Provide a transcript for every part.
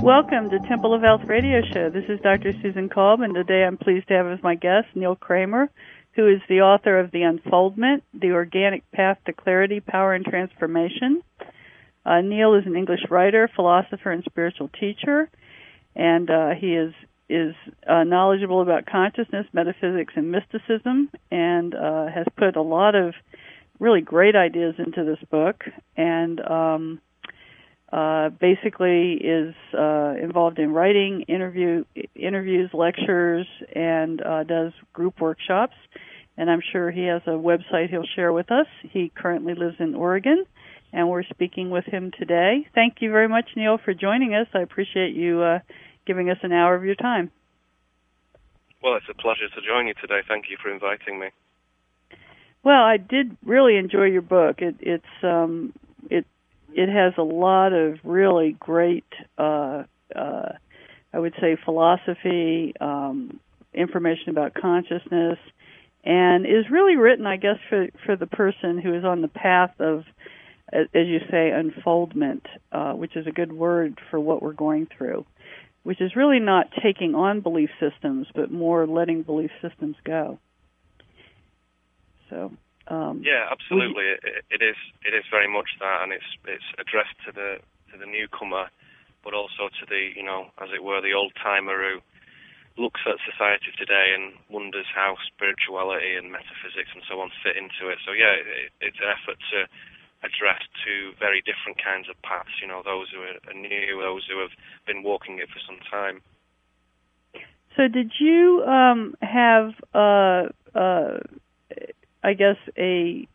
Welcome to Temple of Health Radio Show. This is Dr. Susan Kolb, and today I'm pleased to have as my guest Neil Kramer, who is the author of The Unfoldment, The Organic Path to Clarity, Power, and Transformation. Neil is an English writer, philosopher, and spiritual teacher, and he is knowledgeable about consciousness, metaphysics, and mysticism, and has put a lot of really great ideas into this book, and basically is involved in writing, interviews, lectures, and does group workshops. And I'm sure he has a website he'll share with us. He currently lives in Oregon, and we're speaking with him today. Thank you very much, Neil, for joining us. I appreciate you giving us an hour of your time. Well, it's a pleasure to join you today. Thank you for inviting me. Well, I did really enjoy your book. It has a lot of really great, I would say, philosophy, information about consciousness, and is really written, I guess, for the person who is on the path of, as you say, unfoldment, which is a good word for what we're going through, which is really not taking on belief systems, but more letting belief systems go. So. Yeah, absolutely. It is very much that, and it's addressed to the newcomer, but also to the, as it were, the old timer who looks at society today and wonders how spirituality and metaphysics and so on fit into it. So yeah, it's an effort to address two very different kinds of paths. Those who are new, those who have been walking it for some time. So did you have I guess a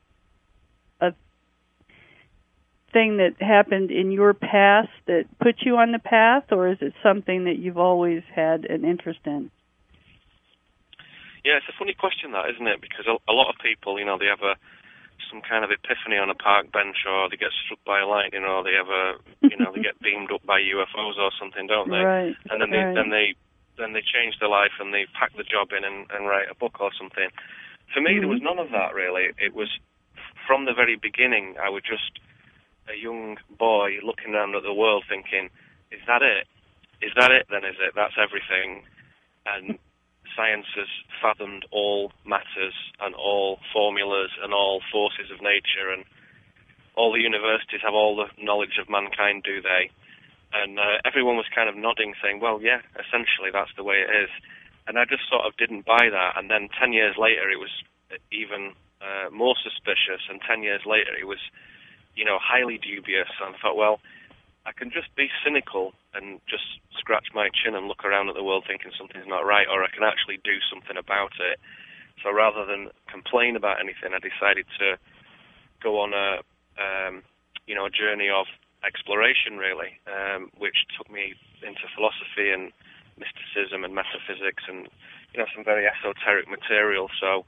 thing that happened in your past that put you on the path, or is it something that you've always had an interest in? Yeah, it's a funny question, that, isn't it? Because a lot of people, they have some kind of epiphany on a park bench, or they get struck by lightning, or they have they get beamed up by UFOs or something, don't they? Right. And then they change their life and they pack the job in and write a book or something. For me, there was none of that, really. It was, from the very beginning, I was just a young boy looking around at the world thinking, is that it? Is that it? Then is it? That's everything. And science has fathomed all matters and all formulas and all forces of nature, and all the universities have all the knowledge of mankind, do they? And everyone was kind of nodding, saying, well, yeah, essentially that's the way it is. And I just sort of didn't buy that. And then 10 years later, it was even more suspicious. And 10 years later, it was, highly dubious. And I thought, well, I can just be cynical and just scratch my chin and look around at the world thinking something's not right, or I can actually do something about it. So rather than complain about anything, I decided to go on a journey of exploration, really, which took me into philosophy and mysticism and metaphysics and some very esoteric material. So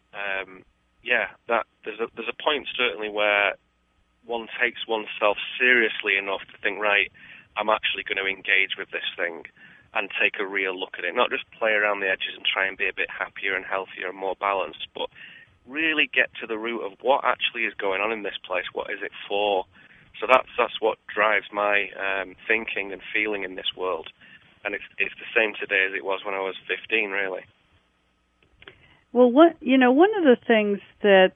there's a point certainly where one takes oneself seriously enough to think, right, I'm actually going to engage with this thing and take a real look at it, not just play around the edges and try and be a bit happier and healthier and more balanced, but really get to the root of what actually is going on in this place. What is it for? So that's what drives my thinking and feeling in this world. And it's the same today as it was when I was 15, really. Well, one of the things that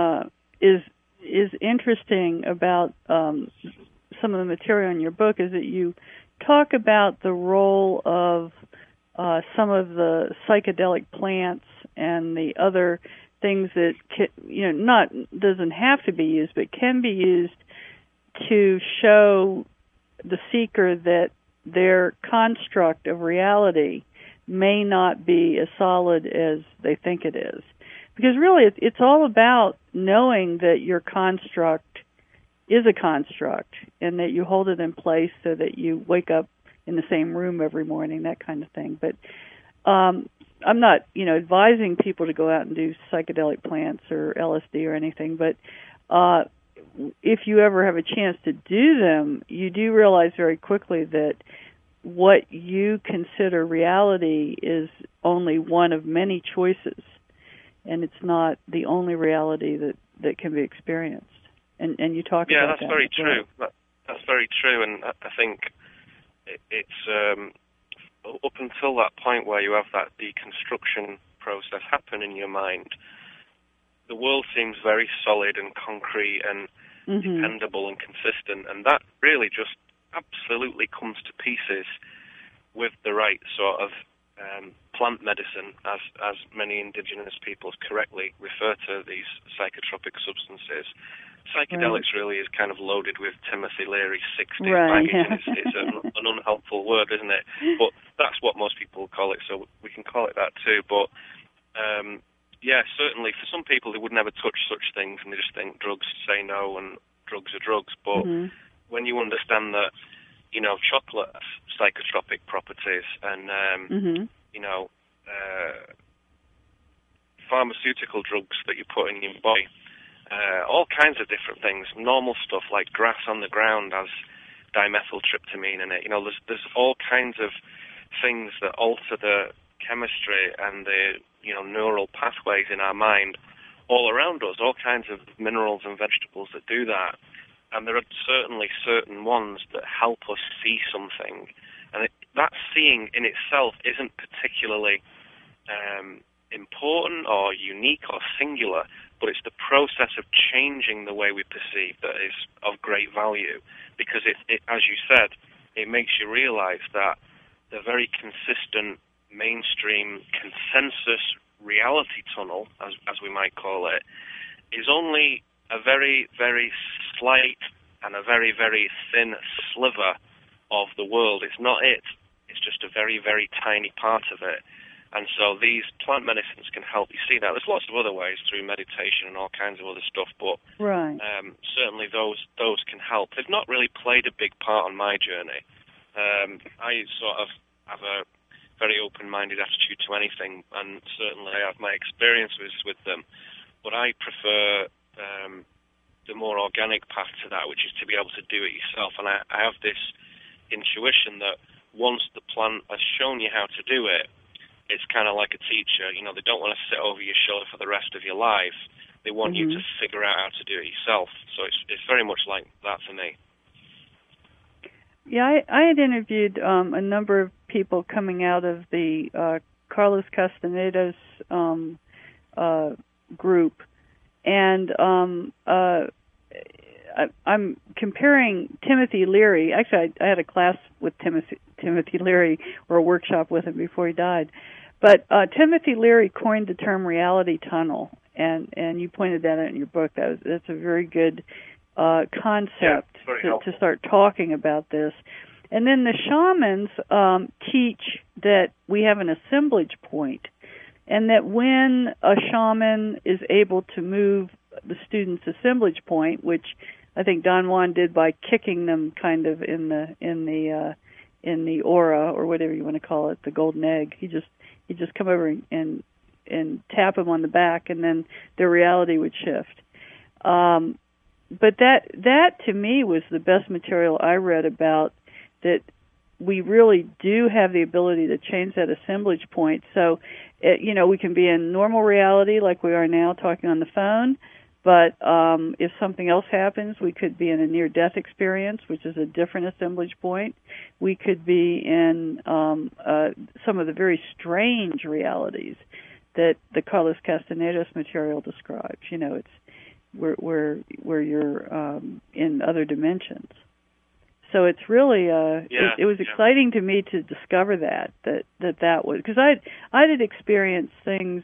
is interesting about some of the material in your book is that you talk about the role of some of the psychedelic plants and the other things that doesn't have to be used, but can be used to show the seeker that their construct of reality may not be as solid as they think it is. Because really, it's all about knowing that your construct is a construct and that you hold it in place so that you wake up in the same room every morning, that kind of thing. But I'm not, advising people to go out and do psychedelic plants or LSD or anything, but if you ever have a chance to do them, you do realize very quickly that what you consider reality is only one of many choices, and it's not the only reality that can be experienced. And you talk about that. Yeah, that's very true. That's very true, and I think it's up until that point where you have that deconstruction process happen in your mind, the world seems very solid and concrete and dependable and consistent, and that really just absolutely comes to pieces with the right sort of plant medicine, as many indigenous peoples correctly refer to these psychotropic substances. Psychedelics really is kind of loaded with Timothy Leary's 60s baggage. It's an unhelpful word, isn't it? But that's what most people call it, so we can call it that too. But yeah, certainly for some people they would never touch such things, and they just think drugs say no and drugs are drugs. But when you understand that, you know, chocolate has psychotropic properties, and you know, pharmaceutical drugs that you put in your body, all kinds of different things, normal stuff like grass on the ground has dimethyltryptamine in it. You know, there's all kinds of things that alter the chemistry and the, you know, neural pathways in our mind all around us, all kinds of minerals and vegetables that do that. And there are certainly certain ones that help us see something. And that seeing in itself isn't particularly important or unique or singular, but it's the process of changing the way we perceive that is of great value. Because, it, as you said, it makes you realize that the very consistent mainstream consensus reality tunnel, as we might call it, is only a very, very slight and a very, very thin sliver of the world. It's not it. It's just a very, very tiny part of it. And so these plant medicines can help you see that. There's lots of other ways through meditation and all kinds of other stuff, but certainly those can help. They've not really played a big part on my journey. I sort of have a very open-minded attitude to anything, and certainly I have my experiences with them. But I prefer the more organic path to that, which is to be able to do it yourself. And I have this intuition that once the plant has shown you how to do it, it's kind of like a teacher. You know, they don't want to sit over your shoulder for the rest of your life. They want you to figure out how to do it yourself. So it's very much like that for me. Yeah, I had interviewed a number of people coming out of the Carlos Castaneda's group, and I'm comparing Timothy Leary. Actually, I had a class with Timothy Leary, or a workshop with him before he died. But Timothy Leary coined the term reality tunnel, and you pointed that out in your book. That's a very good concept to start talking about this. And then the shamans teach that we have an assemblage point, and that when a shaman is able to move the student's assemblage point, which I think Don Juan did by kicking them kind of in the aura, or whatever you want to call it, the golden egg. He just come over and tap them on the back, and then their reality would shift. But that to me was the best material I read about, that we really do have the ability to change that assemblage point. So, we can be in normal reality like we are now talking on the phone, but if something else happens, we could be in a near-death experience, which is a different assemblage point. We could be in some of the very strange realities that the Carlos Castaneda's material describes. You know, it's where you're in other dimensions. So it's really it was exciting to me to discover that was, because I had experienced things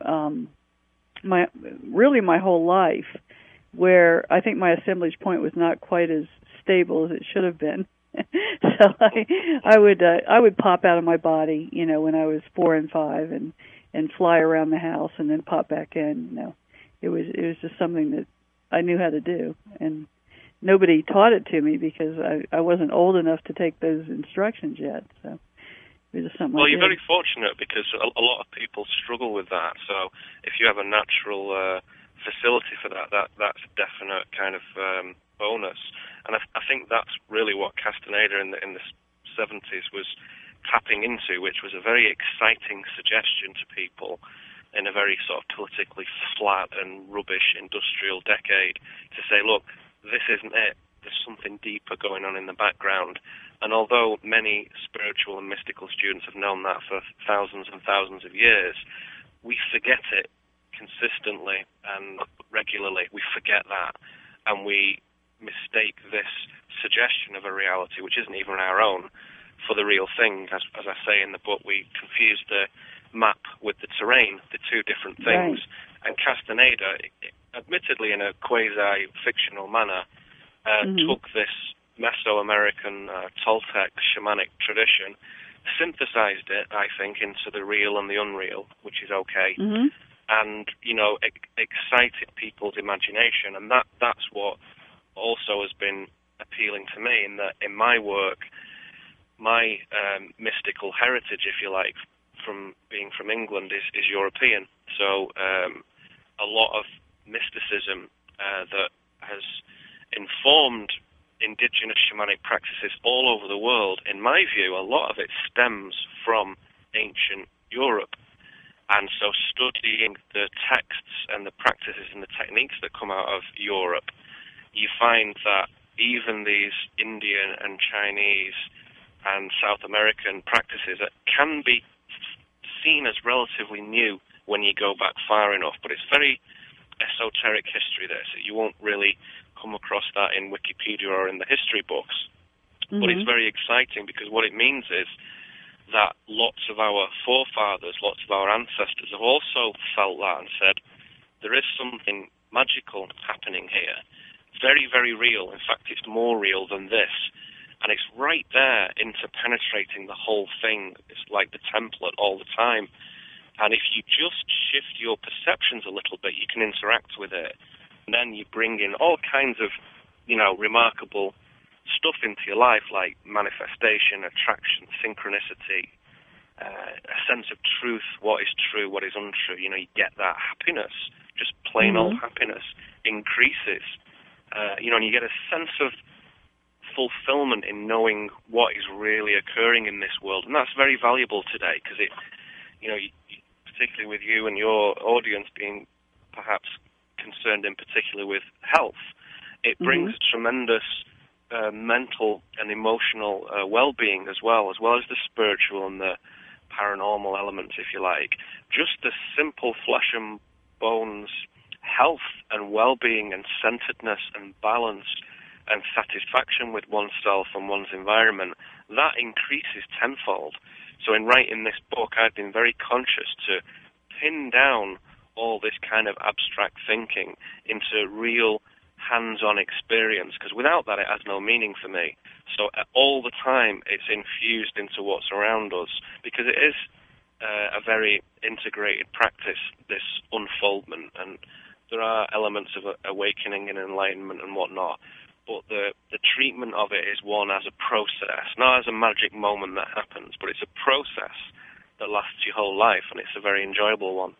my whole life where I think my assemblage point was not quite as stable as it should have been. So I would pop out of my body, when I was 4 and 5, and fly around the house and then pop back in. It was just something that I knew how to do, and nobody taught it to me because I wasn't old enough to take those instructions yet. So it was just something. Well, you're very fortunate, because a lot of people struggle with that. So if you have a natural facility for that's a definite kind of bonus. And I think that's really what Castaneda in the 70s was tapping into, which was a very exciting suggestion to people in a very sort of politically flat and rubbish industrial decade, to say, look, this isn't it. there's something deeper going on in the background. And although many spiritual and mystical students have known that for thousands and thousands of years, we forget it consistently and regularly. We forget that, and we mistake this suggestion of a reality, which isn't even our own, for the real thing. As I say in the book, we confuse the map with the terrain, the two different things. Right. And Castaneda, admittedly in a quasi-fictional manner, took this Mesoamerican Toltec shamanic tradition, synthesized it, I think, into the real and the unreal, which is okay, and, excited people's imagination. And that's what also has been appealing to me, in that in my work, my mystical heritage, if you like, from being from England is European. So a lot of mysticism that has informed indigenous shamanic practices all over the world, in my view, a lot of it stems from ancient Europe. And so studying the texts and the practices and the techniques that come out of Europe, you find that even these Indian and Chinese and South American practices can be seen as relatively new when you go back far enough, but it's very esoteric history there, so you won't really come across that in Wikipedia or in the history books. But it's very exciting, because what it means is that lots of our forefathers, lots of our ancestors have also felt that and said, there is something magical happening here. Very, very real. In fact, it's more real than this. And it's right there interpenetrating the whole thing. It's like the template all the time. And if you just shift your perceptions a little bit, you can interact with it. And then you bring in all kinds of, remarkable stuff into your life, like manifestation, attraction, synchronicity, a sense of truth, what is true, what is untrue. You get that happiness, just plain old happiness, increases. And you get a sense of fulfillment in knowing what is really occurring in this world. And that's very valuable today, because it, particularly with you and your audience being perhaps concerned in particular with health, it brings tremendous mental and emotional well-being as well as the spiritual and the paranormal elements, if you like. Just the simple flesh and bones health and well-being and centeredness and balance and satisfaction with oneself and one's environment, that increases tenfold. So in writing this book, I've been very conscious to pin down all this kind of abstract thinking into real hands-on experience, because without that it has no meaning for me. So all the time it's infused into what's around us, because it is a very integrated practice, this unfoldment, and there are elements of awakening and enlightenment and whatnot, but the treatment of it is one as a process, not as a magic moment that happens, but it's a process that lasts your whole life, and it's a very enjoyable one.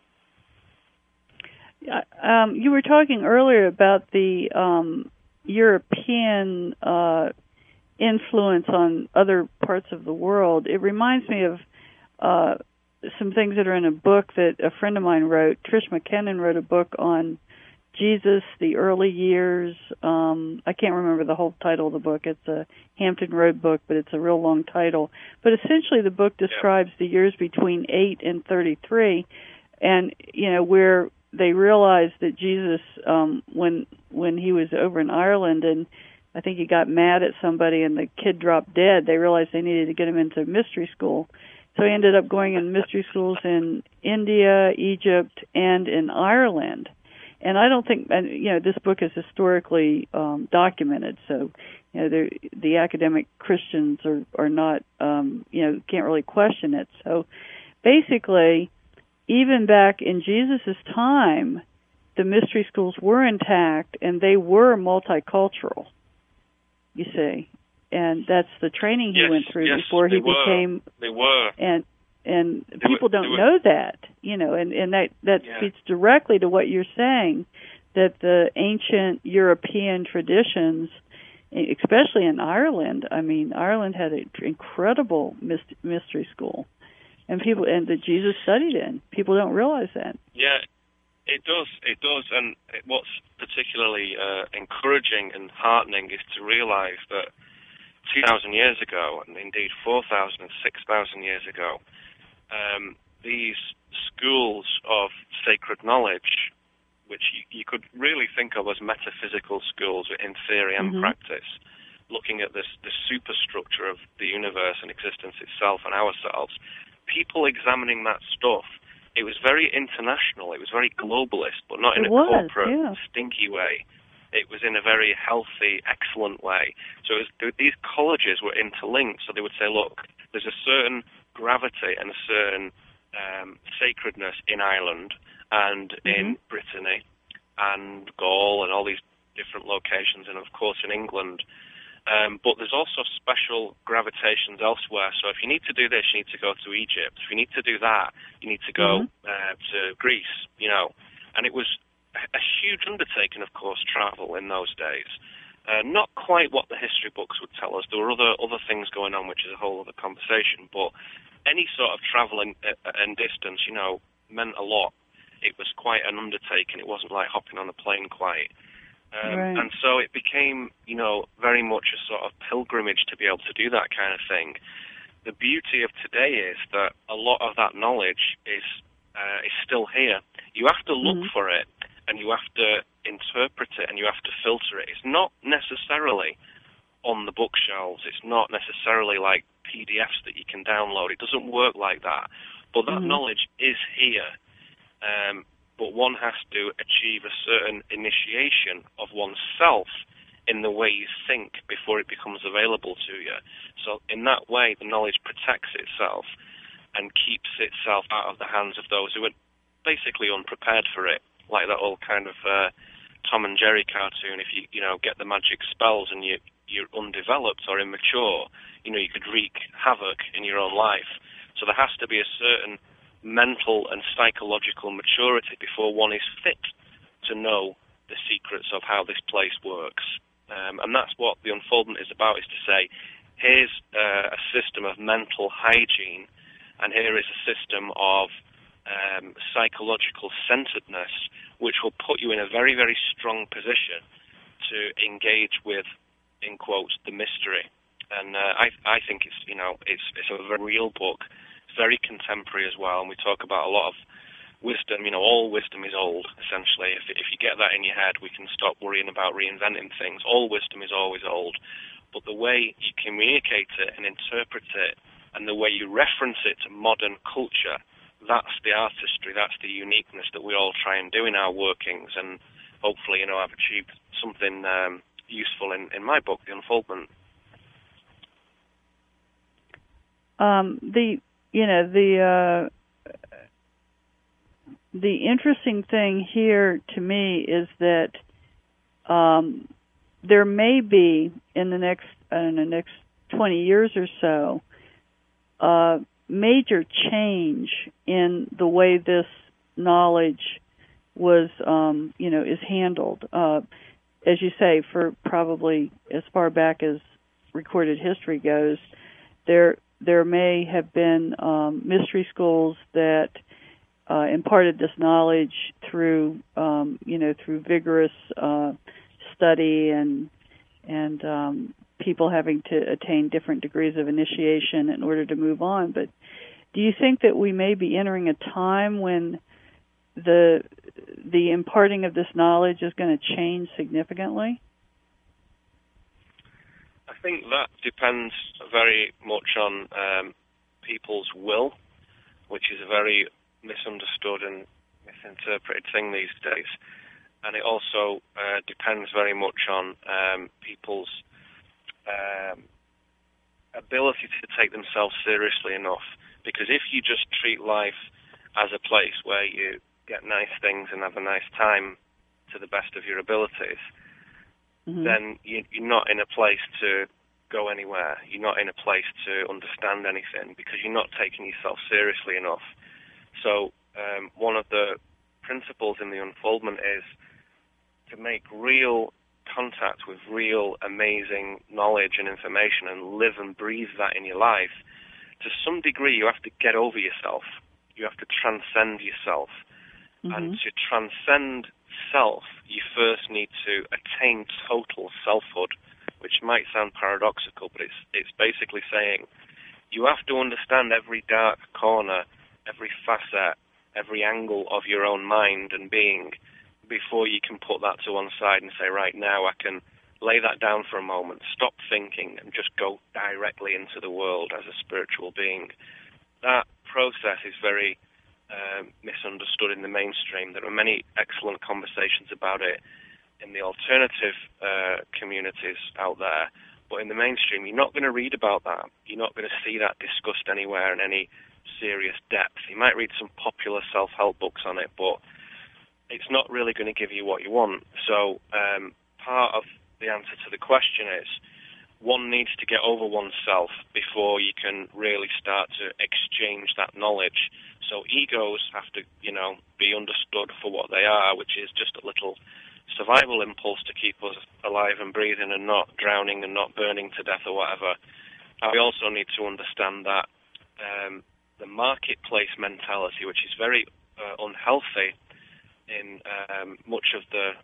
You were talking earlier about the European influence on other parts of the world. It reminds me of some things that are in a book that a friend of mine wrote. Trish McKinnon wrote a book on Jesus, the early years. I can't remember the whole title of the book. It's a Hampton Road book, but it's a real long title. But essentially the book describes the years between 8 and 33, and, where they realized that Jesus, when he was over in Ireland, and I think he got mad at somebody and the kid dropped dead, they realized they needed to get him into mystery school. So he ended up going in mystery schools in India, Egypt, and in Ireland. And I don't think, this book is historically documented, so the academic Christians are not, can't really question it. So basically, even back in Jesus' time, the mystery schools were intact, and they were multicultural, you see. And that's the training he went through before he became... They were. And people don't know that, and that speaks directly to what you're saying, that the ancient European traditions, especially in Ireland, Ireland had an incredible mystery school, and that Jesus studied in. People don't realize that. Yeah, It does, and what's particularly encouraging and heartening is to realize that 2,000 years ago, and indeed 4,000 and 6,000 years ago, these schools of sacred knowledge, which you could really think of as metaphysical schools in theory and practice, looking at the superstructure of the universe and existence itself and ourselves, people examining that stuff, it was very international, it was very globalist, but not in a corporate, stinky way. It was in a very healthy, excellent way. So these colleges were interlinked, so they would say, look, there's a certain gravity and a certain sacredness in Ireland and in Brittany and Gaul and all these different locations, and of course in England. But there's also special gravitations elsewhere. So if you need to do this, you need to go to Egypt. If you need to do that, you need to go to Greece, And it was a huge undertaking, of course, travel in those days. Not quite what the history books would tell us. There were other things going on, which is a whole other conversation. But any sort of travel and distance, meant a lot. It was quite an undertaking. It wasn't like hopping on a plane quite. And so it became, very much a sort of pilgrimage to be able to do that kind of thing. The beauty of today is that a lot of that knowledge is still here. You have to look for it, and you have to interpret it, and you have to filter it. It's not necessarily on the bookshelves. It's not necessarily like PDFs that you can download. It doesn't work like that. But that knowledge is here. But one has to achieve a certain initiation of oneself in the way you think before it becomes available to you. So in that way, the knowledge protects itself and keeps itself out of the hands of those who are basically unprepared for it, like that old kind of Tom and Jerry cartoon. If you get the magic spells and you're undeveloped or immature, you could wreak havoc in your own life. So there has to be a certain mental and psychological maturity before one is fit to know the secrets of how this place works. And that's what the unfoldment is about, is to say, here's a system of mental hygiene, and here is a system of psychological centeredness, which will put you in a very, very strong position to engage with, in quotes, the mystery. And I think it's a very real book. Very contemporary as well, and we talk about a lot of wisdom. All wisdom is old, essentially. If you get that in your head, we can stop worrying about reinventing things. All wisdom is always old. But the way you communicate it and interpret it, and the way you reference it to modern culture, that's the artistry, that's the uniqueness that we all try and do in our workings. And hopefully, I've achieved something useful in my book, The Unfoldment. The interesting thing here to me is that there may be in the next 20 years or so major change in the way this knowledge was is handled. As you say, for probably as far back as recorded history goes, there may have been mystery schools that imparted this knowledge through vigorous study and people having to attain different degrees of initiation in order to move on. But do you think that we may be entering a time when the imparting of this knowledge is going to change significantly? I think that depends very much on people's will, which is a very misunderstood and misinterpreted thing these days. And it also depends very much on people's ability to take themselves seriously enough. Because if you just treat life as a place where you get nice things and have a nice time to the best of your abilities, then you're not in a place to go anywhere. You're not in a place to understand anything because you're not taking yourself seriously enough. So one of the principles in the unfoldment is to make real contact with real amazing knowledge and information and live and breathe that in your life. To some degree, you have to get over yourself. You have to transcend yourself. And to transcend self, you first need to attain total selfhood, which might sound paradoxical, but it's basically saying you have to understand every dark corner, every facet, every angle of your own mind and being before you can put that to one side and say, right, now I can lay that down for a moment, stop thinking, and just go directly into the world as a spiritual being. That process is very misunderstood in the mainstream. There are many excellent conversations about it in the alternative communities out there, but in the mainstream, you're not going to read about that. You're not going to see that discussed anywhere in any serious depth. You might read some popular self-help books on it, but it's not really going to give you what you want. So part of the answer to the question is one needs to get over oneself before you can really start to exchange that knowledge. So egos have to, be understood for what they are, which is just a little survival impulse to keep us alive and breathing and not drowning and not burning to death or whatever. And we also need to understand that the marketplace mentality, which is very unhealthy in much of the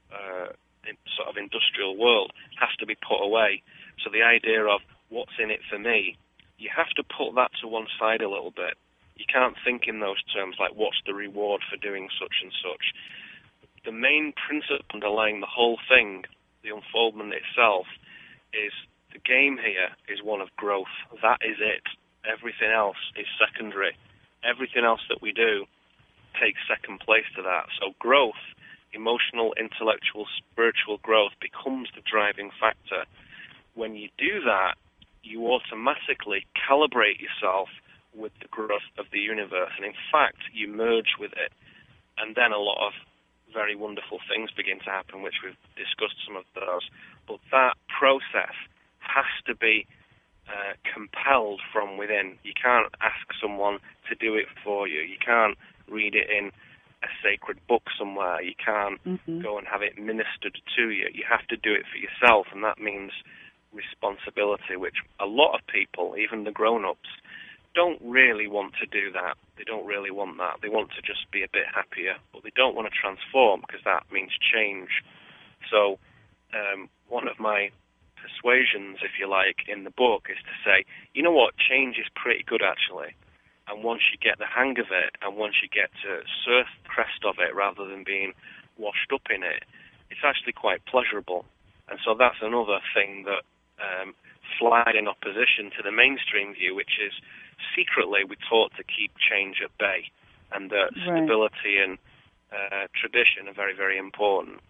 sort of industrial world, has to be put away. So the idea of what's in it for me, you have to put that to one side a little bit. You can't think in those terms like what's the reward for doing such and such. The main principle underlying the whole thing, the unfoldment itself, is the game here is one of growth. That is it. Everything else is secondary. Everything else that we do takes second place to that. So growth, emotional, intellectual, spiritual growth becomes the driving factor. When you do that, you automatically calibrate yourself with the growth of the universe. And in fact, you merge with it. And then a lot of very wonderful things begin to happen, which we've discussed some of those. But that process has to be compelled from within. You can't ask someone to do it for you. You can't read it in a sacred book somewhere. You can't go and have it ministered to you. You have to do it for yourself, and that means responsibility, which a lot of people, even the grown-ups, don't really want to do that. They don't really want that. They want to just be a bit happier, but they don't want to transform because that means change. So one of my persuasions, if you like, in the book is to say, you know what, change is pretty good actually. And once you get the hang of it, and once you get to surf the crest of it rather than being washed up in it, it's actually quite pleasurable. And so that's another thing that flies in opposition to the mainstream view, which is secretly we're taught to keep change at bay, and that stability and tradition are very, very important.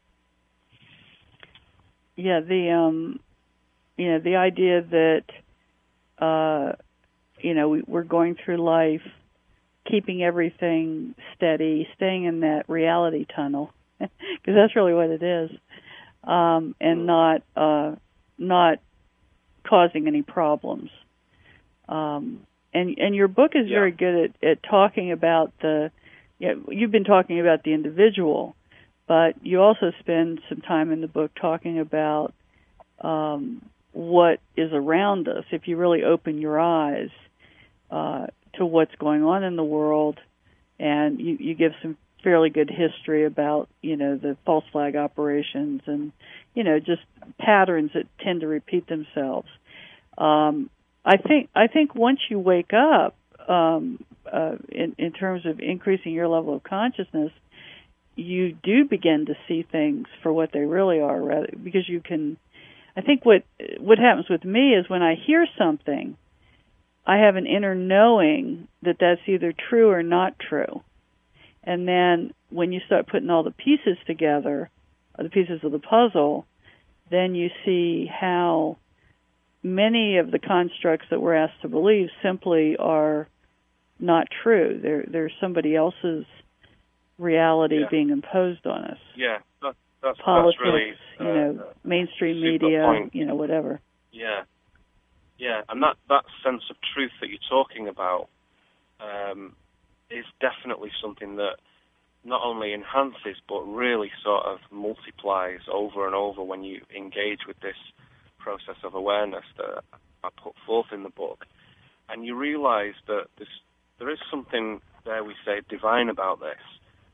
Yeah, the idea that we're going through life, keeping everything steady, staying in that reality tunnel, because that's really what it is, and not causing any problems. And your book is very good at talking about you've been talking about the individual, but you also spend some time in the book talking about what is around us. If you really open your eyes to what's going on in the world, and you give some fairly good history about, the false flag operations and, just patterns that tend to repeat themselves. I think once you wake up, in terms of increasing your level of consciousness, you do begin to see things for what they really are, rather, because you can. I think what happens with me is when I hear something, I have an inner knowing that that's either true or not true. And then when you start putting all the pieces together, or the pieces of the puzzle, then you see how many of the constructs that we're asked to believe simply are not true. They're somebody else's reality being imposed on us. Yeah, that's politics, that's really mainstream media, point. Whatever. Yeah, and that sense of truth that you're talking about is definitely something that not only enhances but really sort of multiplies over and over when you engage with this process of awareness that I put forth in the book. And you realize that there is something, dare we say, divine about this.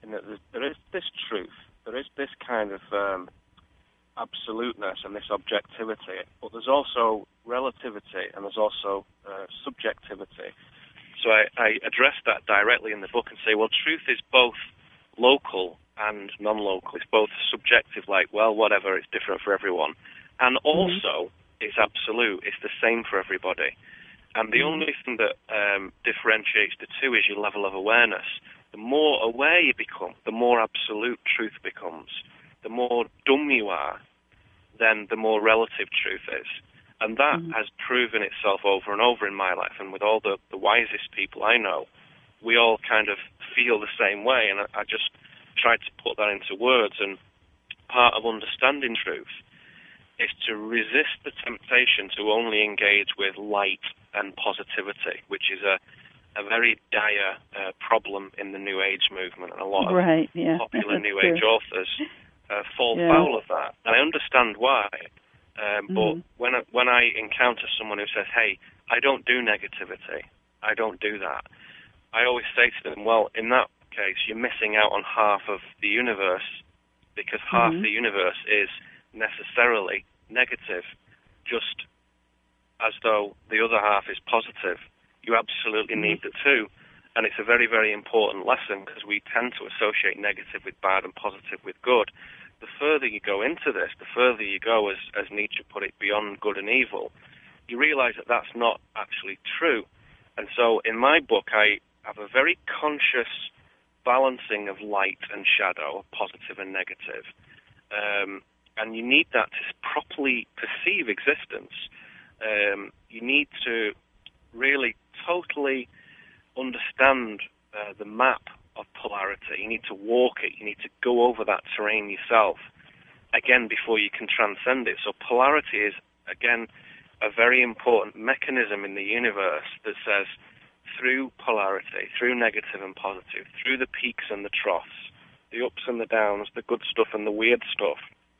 in that there is this truth, there is this kind of absoluteness and this objectivity, but there's also relativity and there's also subjectivity. So I address that directly in the book and say, well, truth is both local and non-local. It's both subjective, like, well, whatever, it's different for everyone, and also it's absolute. It's the same for everybody. And the only thing that differentiates the two is your level of awareness. The more aware you become, the more absolute truth becomes. The more dumb you are, then the more relative truth is. And that has proven itself over and over in my life. And with all the wisest people I know, we all kind of feel the same way. And I just tried to put that into words. And part of understanding truth is to resist the temptation to only engage with light and positivity, which is a very dire problem in the New Age movement. And a lot of popular New Age authors fall foul of that. And I understand why. But when I encounter someone who says, hey, I don't do negativity, I don't do that, I always say to them, well, in that case, you're missing out on half of the universe, because half the universe is necessarily negative, just as though the other half is positive. You absolutely need the two. And it's a very, very important lesson, because we tend to associate negative with bad and positive with good. The further you go into this, the further you go, as Nietzsche put it, beyond good and evil, you realize that that's not actually true. And so in my book, I have a very conscious balancing of light and shadow, of positive and negative. And you need that to properly perceive existence. You need to really totally understand the map of polarity. You need to walk it. You need to go over that terrain yourself, again, before you can transcend it. So polarity is, again, a very important mechanism in the universe that says, through polarity, through negative and positive, through the peaks and the troughs, the ups and the downs, the good stuff and the weird stuff,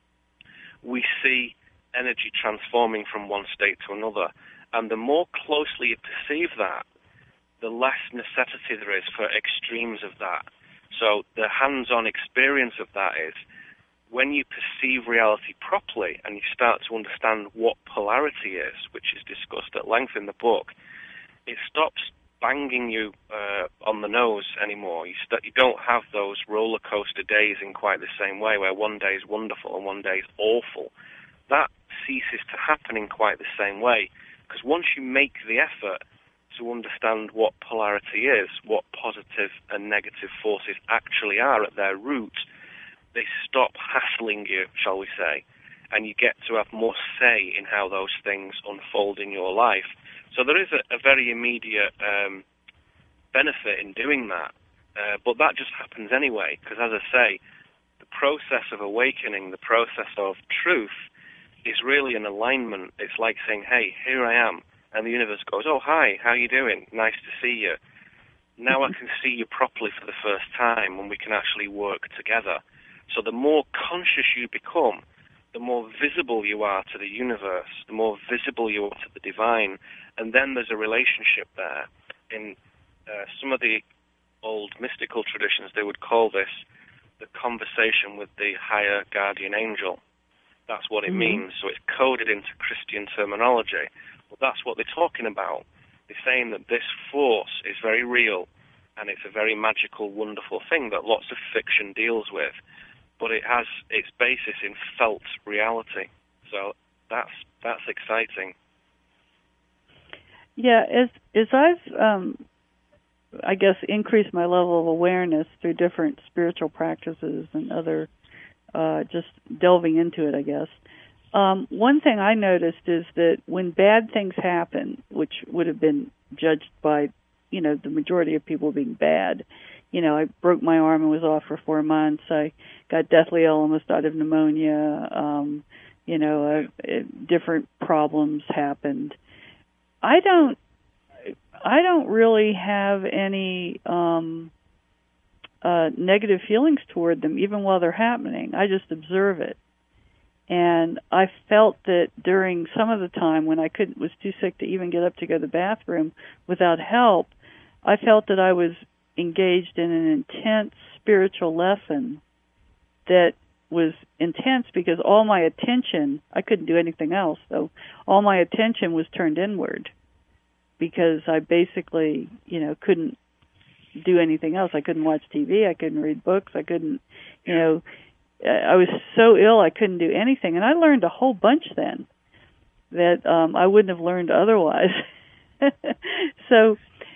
we see energy transforming from one state to another. And the more closely you perceive that, the less necessity there is for extremes of that. So the hands-on experience of that is, when you perceive reality properly and you start to understand what polarity is, which is discussed at length in the book, it stops banging you on the nose anymore. You don't have those roller coaster days in quite the same way, where one day is wonderful and one day is awful. That ceases to happen in quite the same way, because once you make the effort to understand what polarity is, what positive and negative forces actually are at their root, they stop hassling you, shall we say, and you get to have more say in how those things unfold in your life. So there is a very immediate benefit in doing that, but that just happens anyway, because, as I say, the process of awakening, the process of truth, is really an alignment. It's like saying, hey, here I am, and the universe goes, oh, hi, how you doing? Nice to see you. Now I can see you properly for the first time, and we can actually work together. So the more conscious you become, the more visible you are to the universe, the more visible you are to the divine, and then there's a relationship there. In some of the old mystical traditions, they would call this the conversation with the higher guardian angel. That's what it means. So it's coded into Christian terminology. Well, that's what they're talking about. They're saying that this force is very real, and it's a very magical, wonderful thing that lots of fiction deals with, but it has its basis in felt reality. So that's exciting. Yeah, as I've, I guess, increased my level of awareness through different spiritual practices and other, just delving into it, I guess. One thing I noticed is that when bad things happen, which would have been judged by, the majority of people being bad, I broke my arm and was off for 4 months. I got deathly ill, almost died of pneumonia. Different problems happened. I don't really have any negative feelings toward them, even while they're happening. I just observe it. And I felt that during some of the time when I was too sick to even get up to go to the bathroom without help, I felt that I was engaged in an intense spiritual lesson that was intense because all my attention, I couldn't do anything else, so all my attention was turned inward because I basically, couldn't do anything else. I couldn't watch TV, I couldn't read books, I couldn't, I was so ill I couldn't do anything. And I learned a whole bunch then that I wouldn't have learned otherwise. So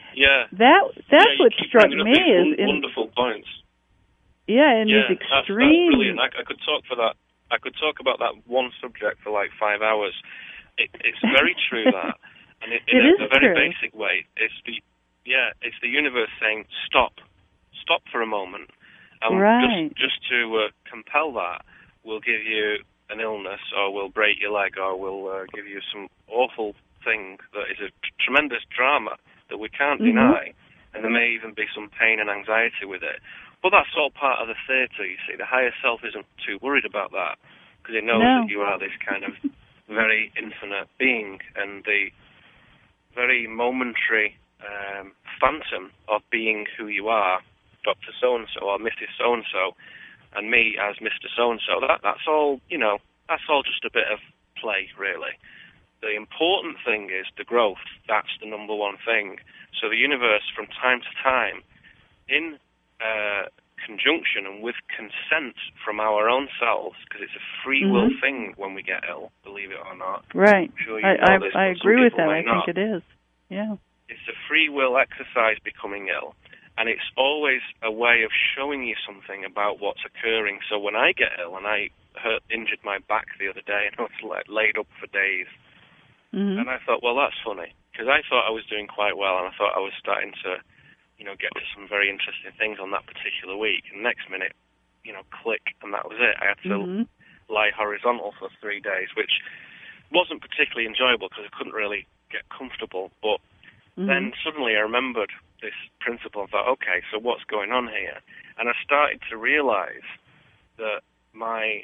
that's what struck me is wonderful points. Yeah, and these extreme. That's brilliant. I could talk for that. I could talk about that one subject for like 5 hours. It's very true that, and in a very basic way, it's the universe saying stop for a moment, and just to compel that, we'll give you an illness, or we'll break your leg, or we'll give you some awful thing that is a tremendous drama that we can't deny, and there may even be some pain and anxiety with it. But that's all part of the theatre, you see. The higher self isn't too worried about that, because it knows that you are this kind of very infinite being, and the very momentary phantom of being who you are, Dr. So-and-so or Mrs. So-and-so, and me as Mr. So-and-so, that's all, that's all just a bit of play, really. The important thing is the growth. That's the number one thing. So the universe, from time to time, in conjunction and with consent from our own selves, because it's a free will thing when we get ill, believe it or not. Right. I'm sure you know this, I agree with that. I think it is. Yeah. It's a free will exercise, becoming ill. And it's always a way of showing you something about what's occurring. So when I get ill, and I injured my back the other day, and I was laid up for days, and I thought, well, that's funny, because I thought I was doing quite well, and I thought I was starting to get to some very interesting things on that particular week. And next minute, click, and that was it. I had to lie horizontal for 3 days, which wasn't particularly enjoyable because I couldn't really get comfortable. But then suddenly I remembered this principle and thought, okay, so what's going on here? And I started to realize that my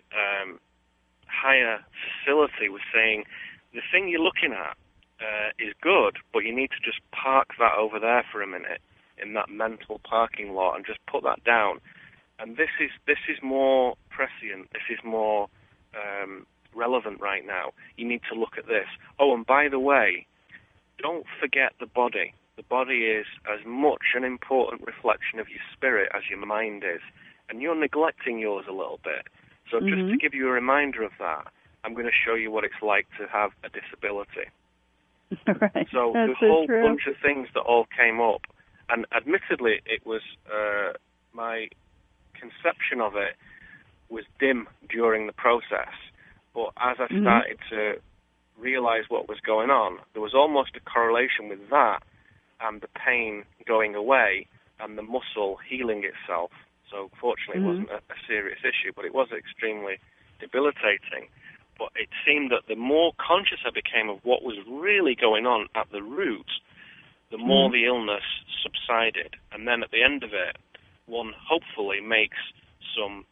higher facility was saying, the thing you're looking at is good, but you need to just park that over there for a minute in that mental parking lot and just put that down. And this is more prescient. This is more relevant right now. You need to look at this. Oh, and by the way, don't forget the body. The body is as much an important reflection of your spirit as your mind is. And you're neglecting yours a little bit. So just to give you a reminder of that, I'm going to show you what it's like to have a disability. Right. So there's a whole bunch of things that all came up. And admittedly, it was my conception of it was dim during the process. But as I started to realize what was going on, there was almost a correlation with that and the pain going away and the muscle healing itself. So fortunately, it wasn't a serious issue, but it was extremely debilitating. But it seemed that the more conscious I became of what was really going on at the root, the more the illness subsided. And then at the end of it, one hopefully makes some,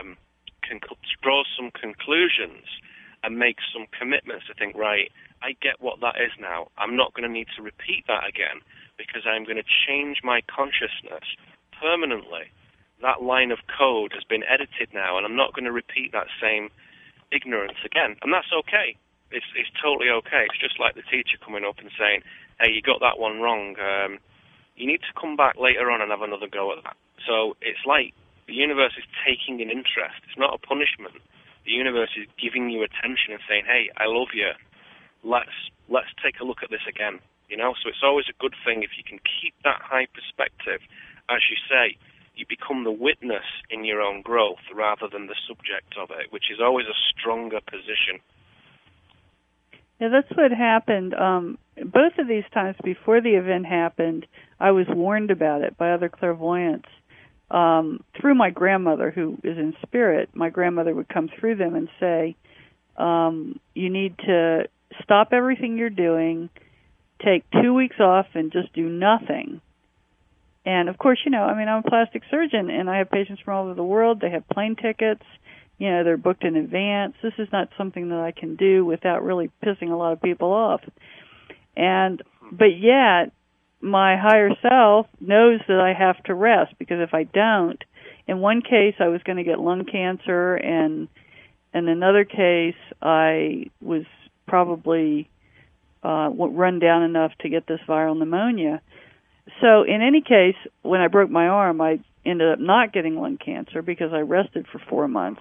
draws some conclusions and makes some commitments to think, right, I get what that is now. I'm not going to need to repeat that again because I'm going to change my consciousness permanently. That line of code has been edited now, and I'm not going to repeat that same ignorance again. And that's okay. It's totally okay. It's just like the teacher coming up and saying, hey, you got that one wrong. You need to come back later on and have another go at that. So it's like the universe is taking an interest. It's not a punishment. The universe is giving you attention and saying, hey, I love you. Let's take a look at this again. So it's always a good thing if you can keep that high perspective. As you say, you become the witness in your own growth rather than the subject of it, which is always a stronger position. Yeah, that's what happened. Both of these times before the event happened, I was warned about it by other clairvoyants. Through my grandmother, who is in spirit, my grandmother would come through them and say, you need to stop everything you're doing, take 2 weeks off, and just do nothing. And, of course, I'm a plastic surgeon, and I have patients from all over the world. They have plane tickets. They're booked in advance. This is not something that I can do without really pissing a lot of people off. But yet, my higher self knows that I have to rest, because if I don't, in one case I was going to get lung cancer, and in another case I was probably run down enough to get this viral pneumonia. So in any case, when I broke my arm, I ended up not getting lung cancer because I rested for 4 months.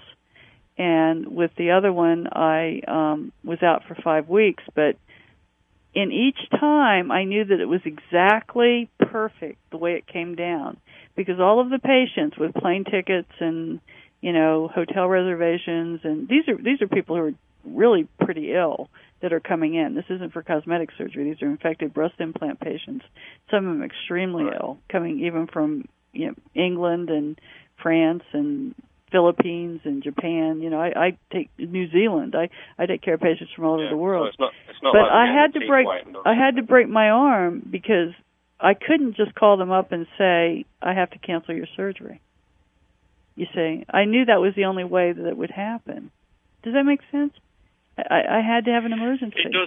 And with the other one, I was out for 5 weeks. But in each time, I knew that it was exactly perfect the way it came down, because all of the patients with plane tickets and, you know, hotel reservations, and these are people who are really pretty ill that are coming in. This isn't for cosmetic surgery. These are infected breast implant patients. Some of them extremely ill, coming even from, you know, England and France and Philippines and Japan. You know, I take New Zealand. I take care of patients from all over the world. So it's not but like I had to break my arm because I couldn't just call them up and say, I have to cancel your surgery. You see, I knew that was the only way that it would happen. Does that make sense? I had to have an emergency. It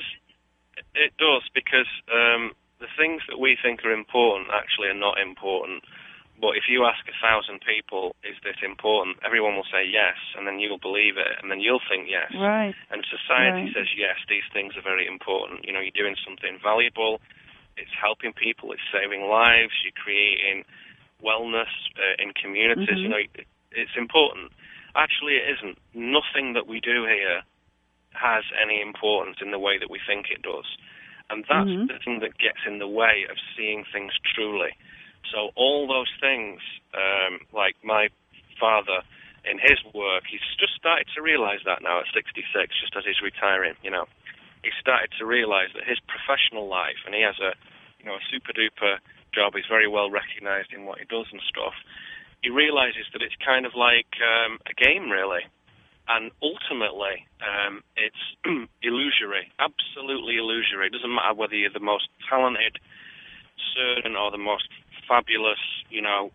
does, because the things that we think are important actually are not important. But if you ask 1,000 people, is this important? Everyone will say yes, and then you'll believe it, and then you'll think yes. Right. And society says yes, these things are very important. You know, you're doing something valuable. It's helping people. It's saving lives. You're creating wellness in communities. Mm-hmm. You know, it's important. Actually, it isn't. Nothing that we do here has any importance in the way that we think it does. And that's the thing that gets in the way of seeing things truly. So all those things, like my father in his work, he's just started to realize that now at 66, just as he's retiring, you know. He started to realize that his professional life, and he has a super-duper job, he's very well recognized in what he does and stuff, he realizes that it's kind of like a game, really. And ultimately, it's illusory, absolutely illusory. It doesn't matter whether you're the most talented surgeon or the most fabulous, you know,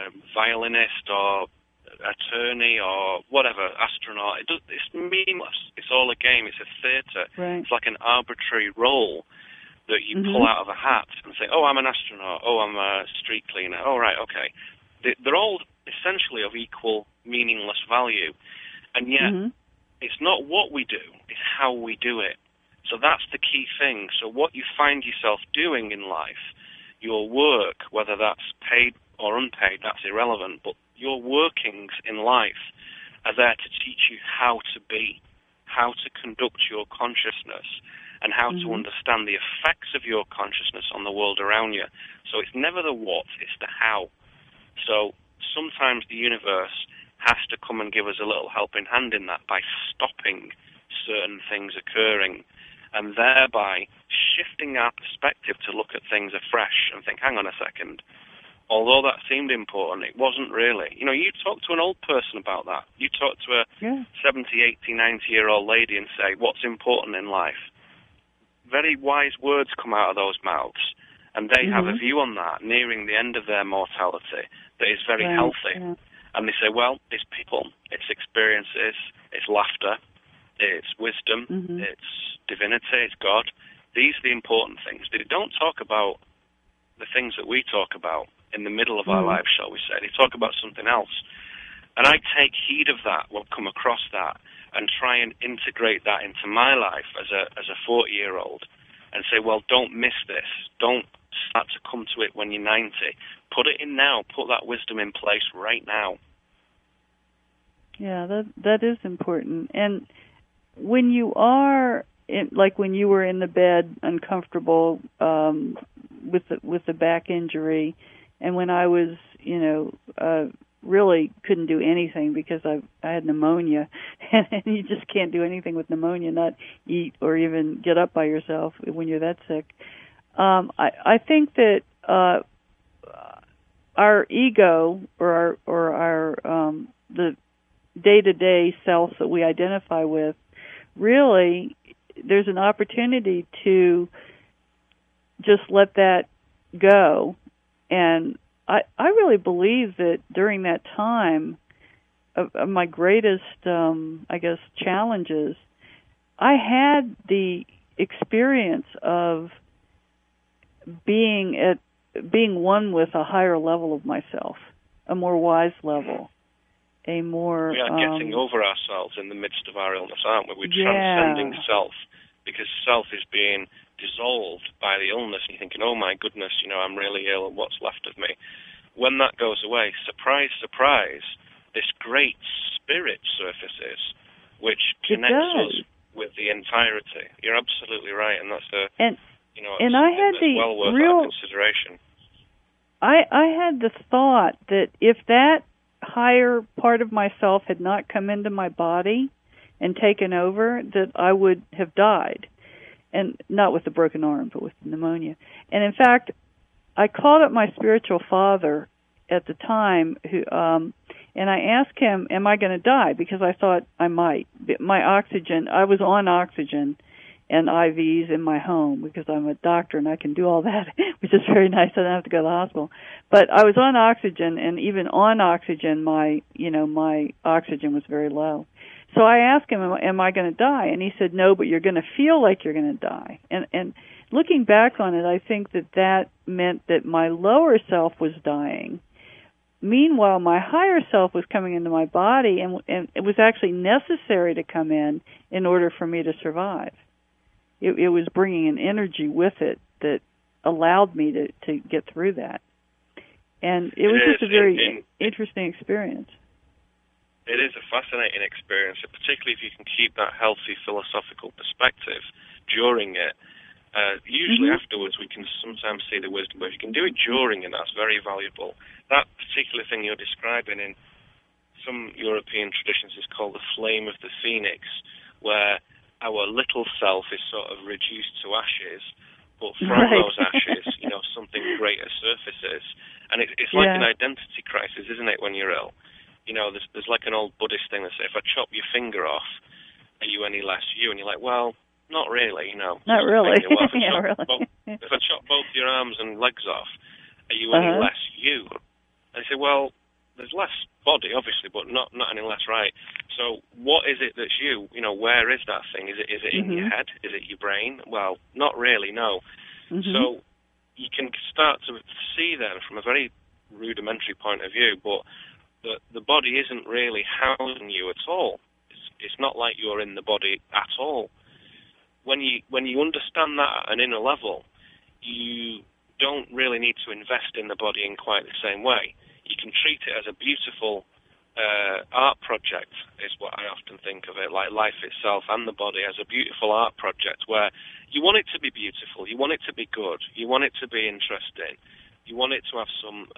violinist or attorney or whatever, astronaut. It's meaningless. It's all a game. It's a theatre. Right. It's like an arbitrary role that you pull out of a hat and say, oh, I'm an astronaut. Oh, I'm a street cleaner. Oh, right, okay. They're all essentially of equal meaningless value. And yet, it's not what we do, it's how we do it. So that's the key thing. So what you find yourself doing in life, your work, whether that's paid or unpaid, that's irrelevant, but your workings in life are there to teach you how to be, how to conduct your consciousness, and how to understand the effects of your consciousness on the world around you. So it's never the what, it's the how. So sometimes the universe has to come and give us a little helping hand in that by stopping certain things occurring and thereby shifting our perspective to look at things afresh and think, hang on a second, although that seemed important, it wasn't really. You know, you talk to an old person about that. You talk to a 70, 80, 90-year-old lady and say, what's important in life? Very wise words come out of those mouths, and they have a view on that, nearing the end of their mortality, that is very healthy. Yeah. And they say, well, it's people, it's experiences, it's laughter, it's wisdom, it's divinity, it's God. These are the important things. They don't talk about the things that we talk about in the middle of our lives, shall we say. They talk about something else. And I take heed of that, will come across that, and try and integrate that into my life as a 40-year-old and say, well, don't miss this. Don't start to come to it when you're 90. Put it in now. Put that wisdom in place right now. Yeah, that is important. And when you are, like when you were in the bed uncomfortable with the back injury, and when I was, you know, really couldn't do anything because I had pneumonia, and you just can't do anything with pneumonia, not eat or even get up by yourself when you're that sick. I think that our ego or our the day-to-day self that we identify with, really, there's an opportunity to just let that go. And I really believe that during that time of my greatest, I guess, challenges, I had the experience of being being one with a higher level of myself, a more wise level, a more... We are getting over ourselves in the midst of our illness, aren't we? We're transcending self, because self is being dissolved by the illness, and you're thinking, oh my goodness, I'm really ill, what's left of me? When that goes away, surprise, surprise, this great spirit surfaces, which connects us with the entirety. You're absolutely right, and that's and I had the well worth our consideration. I had the thought that if that higher part of myself had not come into my body and taken over, that I would have died. And not with a broken arm, but with pneumonia. And in fact, I called up my spiritual father at the time, and I asked him, am I going to die? Because I thought I might. My oxygen, I was on oxygen and IVs in my home because I'm a doctor and I can do all that, which is very nice. I don't have to go to the hospital. But I was on oxygen, and even on oxygen, my oxygen was very low. So I asked him, am I going to die? And he said, no, but you're going to feel like you're going to die. And looking back on it, I think that meant that my lower self was dying. Meanwhile, my higher self was coming into my body, and it was actually necessary to come in order for me to survive. It was bringing an energy with it that allowed me to get through that. And it was just a very interesting experience. It is a fascinating experience, particularly if you can keep that healthy philosophical perspective during it. Usually afterwards we can sometimes see the wisdom, but if you can do it during it, that's very valuable. That particular thing you're describing in some European traditions is called the flame of the phoenix, where our little self is sort of reduced to ashes, but from those ashes, something greater surfaces. And it's like an identity crisis, isn't it, when you're ill? There's like an old Buddhist thing that says, if I chop your finger off, are you any less you? And you're like, well, not really, Not really. Well, if I chop both your arms and legs off, are you any less you? And they say, well, there's less body, obviously, but not any less, right? So what is it that's you? Where is that thing? Is it in your head? Is it your brain? Well, not really, no. So you can start to see then from a very rudimentary point of view, but the body isn't really housing you at all. It's not like you're in the body at all. When you understand that at an inner level, you don't really need to invest in the body in quite the same way. You can treat it as a beautiful art project, is what I often think of it, like life itself and the body as a beautiful art project where you want it to be beautiful, you want it to be good, you want it to be interesting, you want it to have some,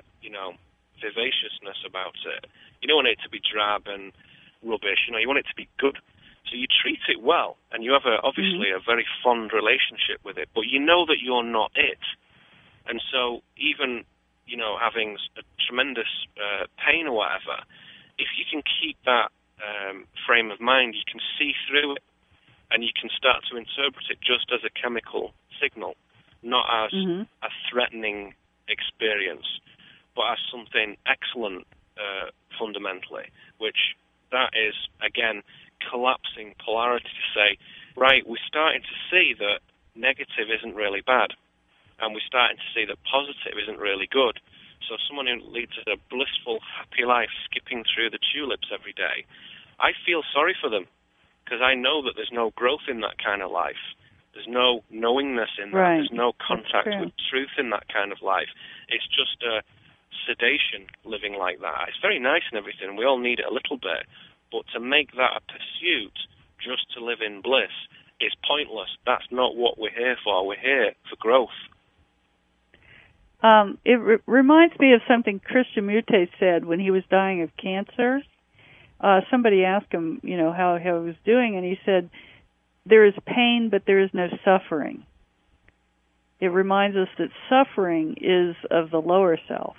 vivaciousness about it. You don't want it to be drab and rubbish, you want it to be good. So you treat it well, and you have obviously a very fond relationship with it, but you know that you're not it. And so even, having a tremendous pain or whatever, if you can keep that frame of mind, you can see through it, and you can start to interpret it just as a chemical signal, not as a threatening experience, but as something excellent fundamentally, which that is, again, collapsing polarity to say, right, we're starting to see that negative isn't really bad, and we're starting to see that positive isn't really good. So someone who leads a blissful, happy life, skipping through the tulips every day, I feel sorry for them, because I know that there's no growth in that kind of life. There's no knowingness in that. There's no contact with truth in that kind of life. It's just a sedation living like that. It's very nice and everything, and we all need it a little bit, but to make that a pursuit just to live in bliss is pointless. That's not what we're here for. We're here for growth. It reminds me of something Krishnamurti said when he was dying of cancer. Somebody asked him, how he was doing, and he said, there is pain, but there is no suffering. It reminds us that suffering is of the lower self.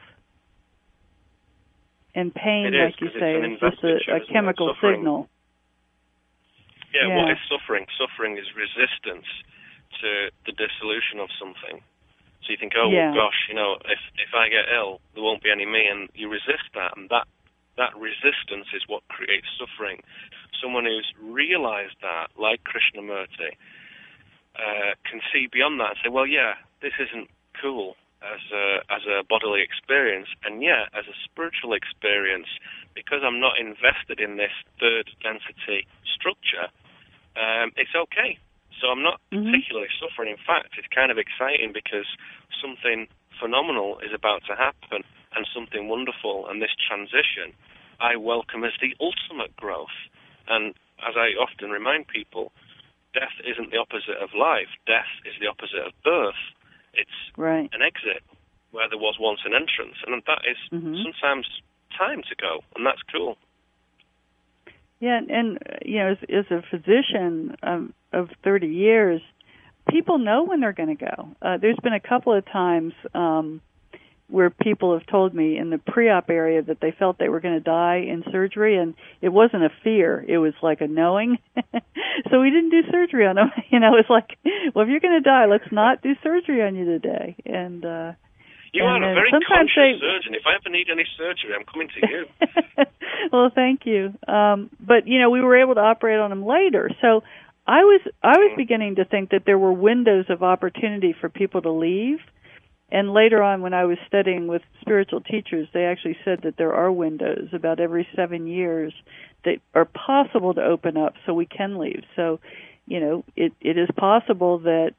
And pain, like you say, is just a chemical signal. Yeah, what is suffering? Suffering is resistance to the dissolution of something. So you think, gosh, if I get ill, there won't be any me, and you resist that, and that resistance is what creates suffering. Someone who's realized that, like Krishnamurti, can see beyond that and say, well, yeah, this isn't cool. as a bodily experience, and yet as a spiritual experience, because I'm not invested in this third density structure, it's okay. So I'm not particularly suffering. In fact, it's kind of exciting because something phenomenal is about to happen, and something wonderful, and this transition I welcome as the ultimate growth. And as I often remind people, death isn't the opposite of life. Death is the opposite of birth. It's an exit where there was once an entrance, and that is sometimes time to go, and that's cool. Yeah, and you know, as a physician of 30 years, people know when they're going to go. There's been a couple of times where people have told me in the pre-op area that they felt they were going to die in surgery, and it wasn't a fear; it was like a knowing. So we didn't do surgery on them. You know, it's like, well, if you're going to die, let's not do surgery on you today. And you are a very conscious surgeon. If I ever need any surgery, I'm coming to you. Well, thank you. But you know, we were able to operate on them later. So I was beginning to think that there were windows of opportunity for people to leave. And later on, when I was studying with spiritual teachers, they actually said that there are windows about every 7 years that are possible to open up so we can leave. So, you know, it is possible that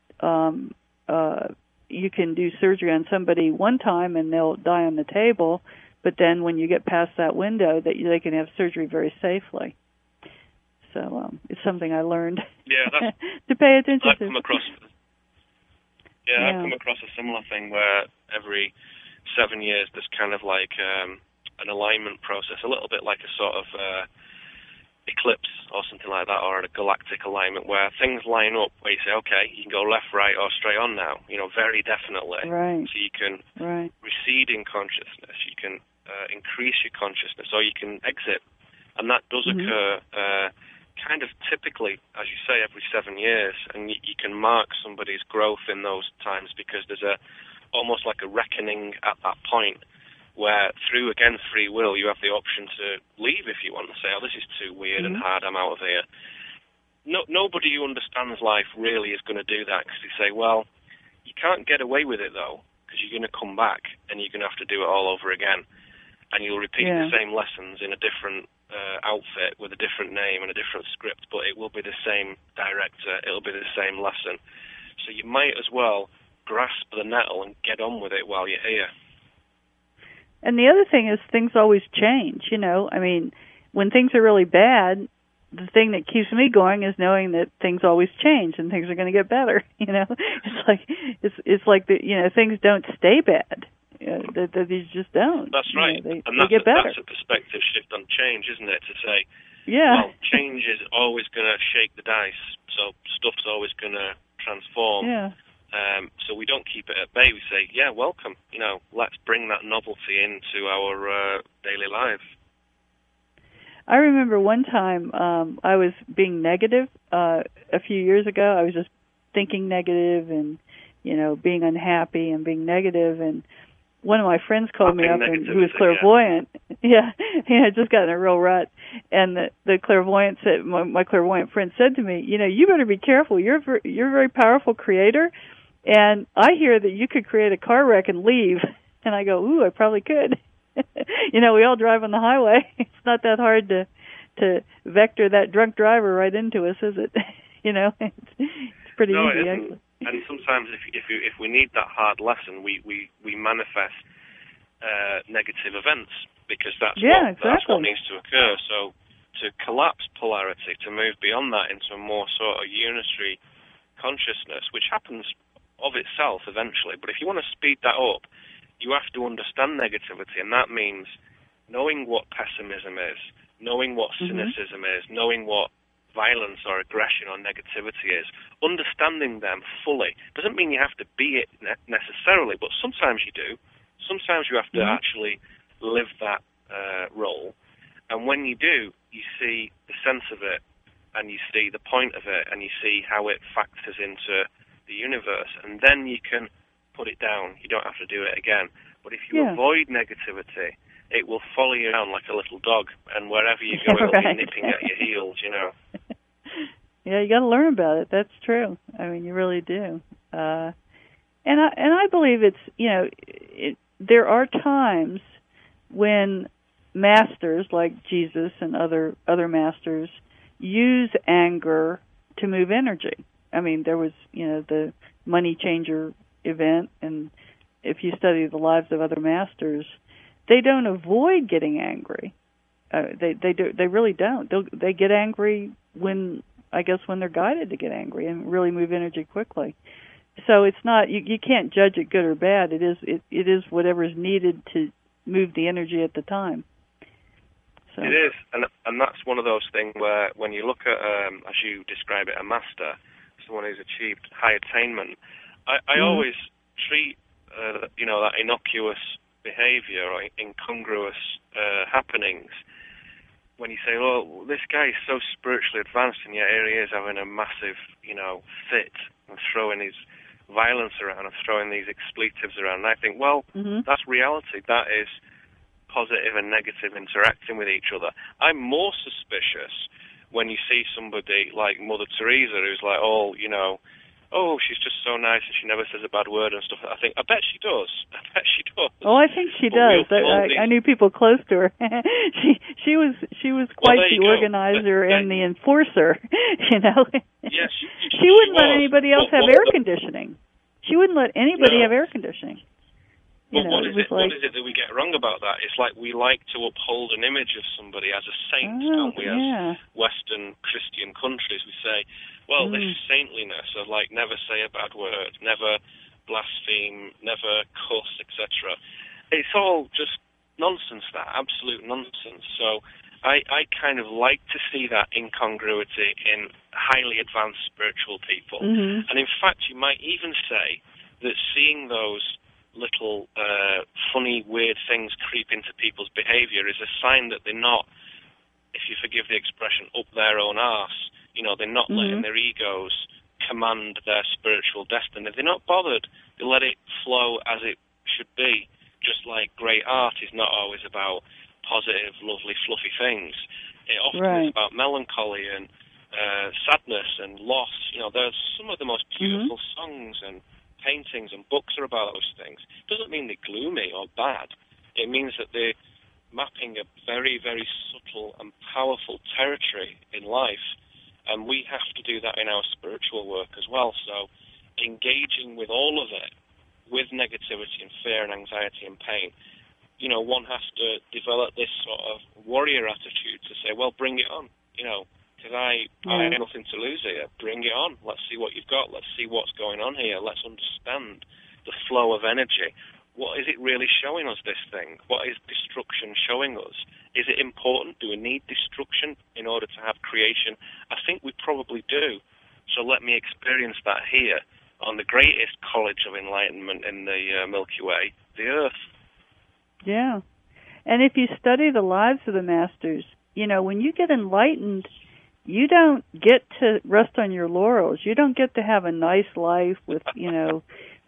you can do surgery on somebody one time and they'll die on the table, but then when you get past that window, that they can have surgery very safely. So it's something I learned to pay attention to. I've come across a similar thing where every 7 years there's kind of like an alignment process, a little bit like a sort of eclipse or something like that, or a galactic alignment where things line up where you say, okay, you can go left, right, or straight on now, you know, very definitely. Right. So you can recede in consciousness, you can increase your consciousness, or you can exit. And that does occur kind of typically, as you say, every 7 years, and you can mark somebody's growth in those times because there's almost like a reckoning at that point where through, again, free will, you have the option to leave if you want to say, oh, this is too weird and hard, I'm out of here. Nobody who understands life really is going to do that because they say, well, you can't get away with it, though, because you're going to come back and you're going to have to do it all over again. And you'll repeat the same lessons in a different outfit with a different name and a different script, but it will be the same director, it'll be the same lesson. So you might as well grasp the nettle and get on with it while you're here. And the other thing is things always change, you know. I mean, when things are really bad, the thing that keeps me going is knowing that things always change and things are going to get better, you know. It's like the, you know, things don't stay bad. That these just don't. That's right. You know, and they get better. That's a perspective shift on change, isn't it? To say, well, change is always going to shake the dice, so stuff's always going to transform. Yeah. So we don't keep it at bay. We say, yeah, welcome. You know, let's bring that novelty into our daily lives. I remember one time I was being negative a few years ago. I was just thinking negative and, you know, being unhappy and being negative, and one of my friends called me up, and who was clairvoyant. Yeah, he had just gotten a real rut, and the clairvoyant said, my clairvoyant friend said to me, you know, you better be careful. You're a very powerful creator, and I hear that you could create a car wreck and leave. And I go, ooh, I probably could. You know, we all drive on the highway. It's not that hard to vector that drunk driver right into us, is it? You know, it's pretty easy, actually. And sometimes, if we need that hard lesson, we manifest negative events because that's what needs to occur. So to collapse polarity, to move beyond that into a more sort of unitary consciousness, which happens of itself eventually. But if you want to speed that up, you have to understand negativity, and that means knowing what pessimism is, knowing what cynicism is, knowing what violence or aggression or negativity is, understanding them fully. Doesn't mean you have to be it necessarily, but sometimes you do. Sometimes you have to actually live that role. And when you do, you see the sense of it, and you see the point of it, and you see how it factors into the universe, and then you can put it down. You don't have to do it again. But if you avoid negativity, it will follow you around like a little dog, and wherever you go, it'll be nipping at your heels, you know. Yeah, you got to learn about it. That's true. I mean, you really do. And I believe it's, there are times when masters like Jesus and other masters use anger to move energy. I mean, there was, the money changer event, and if you study the lives of other masters, they don't avoid getting angry. They really don't. They get angry when they're guided to get angry and really move energy quickly. So it's not, you can't judge it good or bad. It is whatever is needed to move the energy at the time. So. It is, and that's one of those things where when you look at, as you describe it, a master, someone who's achieved high attainment, I always treat, that innocuous behavior or incongruous happenings. When you say, "Oh, this guy is so spiritually advanced, and yet here he is having a massive, fit and throwing his violence around and throwing these expletives around," and I think, well, that's reality. That is positive and negative interacting with each other. I'm more suspicious when you see somebody like Mother Teresa who's like, oh, she's just so nice and she never says a bad word and stuff. I think, I bet she does. Oh, I think she does. I knew people close to her. she was quite the organizer and the enforcer, Yes, she wouldn't let anybody else have air conditioning. She wouldn't let anybody have air conditioning. But what is it that we get wrong about that? It's like we like to uphold an image of somebody as a saint, don't we? As Western Christian countries, we say, well, this saintliness of never say a bad word, never blaspheme, never cuss, etc. It's all just nonsense, that absolute nonsense. So I kind of like to see that incongruity in highly advanced spiritual people. And in fact, you might even say that seeing those little funny, weird things creep into people's behavior is a sign that they're not, if you forgive the expression, up their own arse. They're not letting their egos command their spiritual destiny. They're not bothered. They let it flow as it should be, just like great art is not always about positive, lovely, fluffy things. It often is about melancholy and sadness and loss. There's some of the most beautiful songs and paintings and books are about those things. It doesn't mean they're gloomy or bad. It means that they're mapping a very, very subtle and powerful territory in life, and we have to do that in our spiritual work as well. So engaging with all of it, with negativity and fear and anxiety and pain, one has to develop this sort of warrior attitude to say, well, bring it on, because I have nothing to lose here. Bring it on. Let's see what you've got. Let's see what's going on here. Let's understand the flow of energy. What is it really showing us, this thing? What is destruction showing us? Is it important? Do we need destruction in order to have creation? I think we probably do. So let me experience that here on the greatest college of enlightenment in the Milky Way, the Earth. Yeah. And if you study the lives of the masters, when you get enlightened, you don't get to rest on your laurels. You don't get to have a nice life with, blissful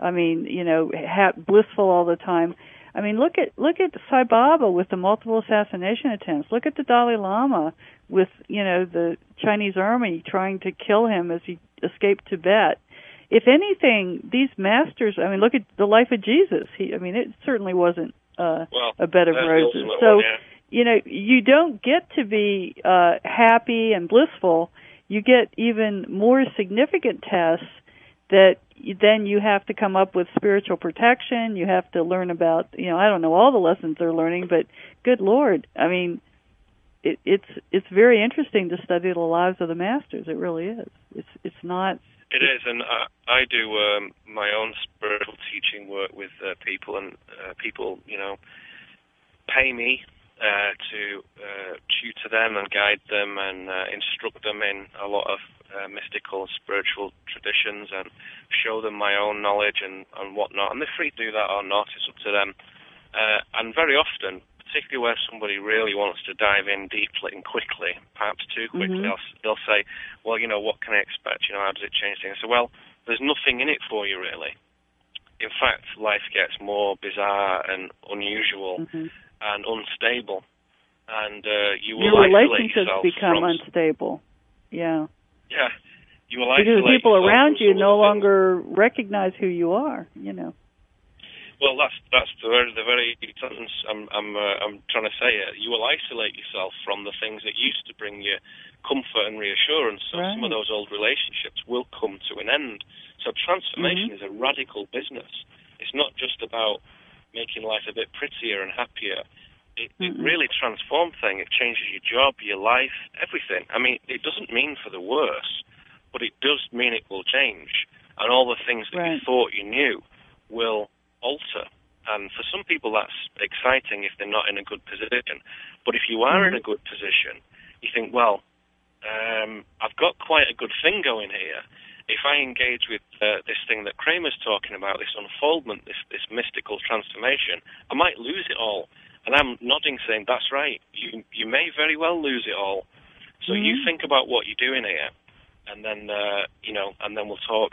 all the time. I mean, look at Sai Baba with the multiple assassination attempts. Look at the Dalai Lama with, the Chinese army trying to kill him as he escaped Tibet. If anything, these masters, look at the life of Jesus. It certainly wasn't a bed of roses. So, you don't get to be happy and blissful. You get even more significant tests that then you have to come up with spiritual protection. You have to learn about, I don't know all the lessons they're learning, but good Lord, it's very interesting to study the lives of the masters. It really is. It's not. It is, and I do my own spiritual teaching work with people, and people, pay me to tutor them and guide them and instruct them in a lot of mystical spiritual traditions and show them my own knowledge and whatnot. And they're free to do that or not, it's up to them. And very often, particularly where somebody really wants to dive in deeply and quickly, perhaps too quickly, they'll say, well, what can I expect? How does it change things? So, well, there's nothing in it for you, really. In fact, life gets more bizarre and unusual and unstable. And you will your isolate relationships yourself become from... unstable. Yeah. Yeah. You will because the people around you no things. longer recognize who you are. Well, that's the very sentence I'm trying to say. You will isolate yourself from the things that used to bring you comfort and reassurance. So right. some of those old relationships will come to an end. So transformation is a radical business. It's not just about making life a bit prettier and happier. It really transforms things. It changes your job, your life, everything. I mean, it doesn't mean for the worse, but it does mean it will change. And all the things that you thought you knew will alter. And for some people that's exciting if they're not in a good position. But if you are in a good position, you think, well, I've got quite a good thing going here. If I engage with this thing that Kramer's talking about, this unfoldment, this mystical transformation, I might lose it all. And I'm nodding, saying, that's right. You may very well lose it all. So you think about what you're doing here, and then, and then we'll talk.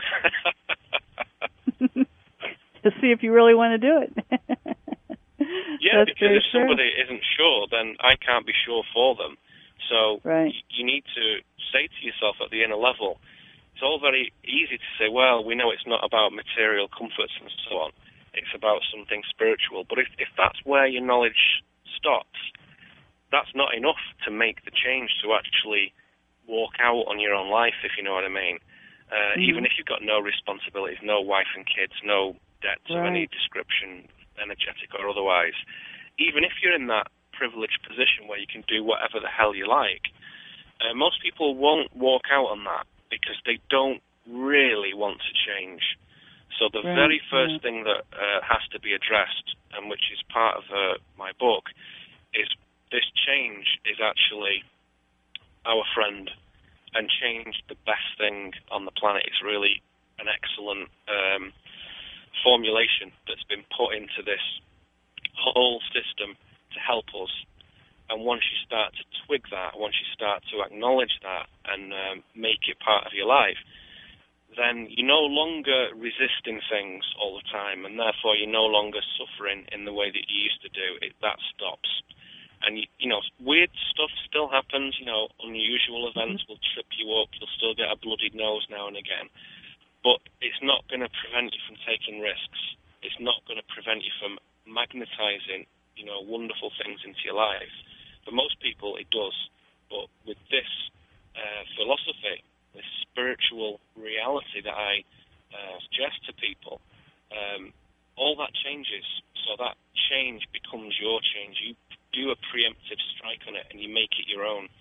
To see if you really want to do it. Yeah, because if somebody isn't sure, then I can't be sure for them. So you need to say to yourself at the inner level, it's all very easy to say, well, we know it's not about material comforts and so on. It's about something spiritual. But if that's where your knowledge stops, that's not enough to make the change to actually walk out on your own life, if you know what I mean. Even if you've got no responsibilities, no wife and kids, no debts of any description, energetic or otherwise. Even if you're in that privileged position where you can do whatever the hell you like, most people won't walk out on that because they don't really want to change. So the very first thing that has to be addressed, and which is part of my book, is this change is actually our friend, and change the best thing on the planet. It's really an excellent formulation that's been put into this whole system to help us. And once you start to twig that, once you start to acknowledge that and make it part of your life, then you're no longer resisting things all the time, and therefore you're no longer suffering in the way that you used to do. That stops. And, weird stuff still happens. Unusual events will trip you up. You'll still get a bloodied nose now and again. But it's not going to prevent you from taking risks. It's not going to prevent you from magnetizing, wonderful things into your life. For most people, it does. But with this philosophy, this spiritual reality that I suggest to people, all that changes. So that change becomes your change. You do a preemptive strike on it, and you make it your own.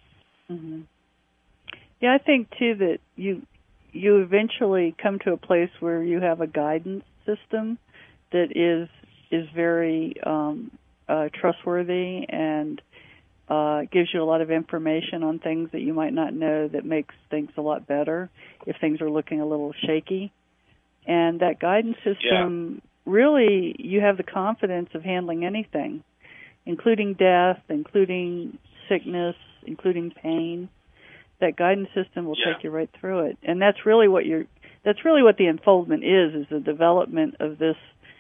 Yeah, I think too that you eventually come to a place where you have a guidance system that is very trustworthy and gives you a lot of information on things that you might not know, that makes things a lot better if things are looking a little shaky. And that guidance system, really, you have the confidence of handling anything, including death, including sickness, including pain. That guidance system will take you right through it. And that's really what the unfoldment is the development of this